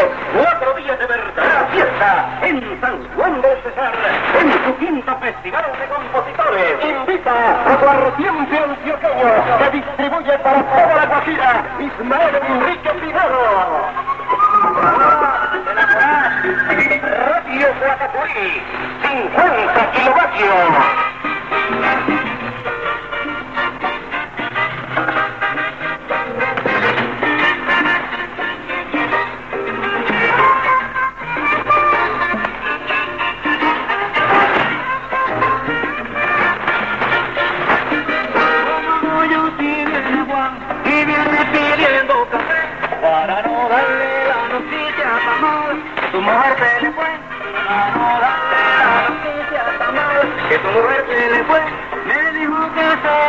4 días de verdadera fiesta en San Juan del Cesar, en su quinto Festival de Compositores. Invita a su arreciente antioqueño que distribuye para toda la Guajira, Ismael Enrique Pinado. Radio Guatapurí, 50 kilovatios. Para no darle la noticia a Samuel, tu mujer se le fue. Para no darle la noticia a Samuel, que tu mujer se le fue. Me dijo que se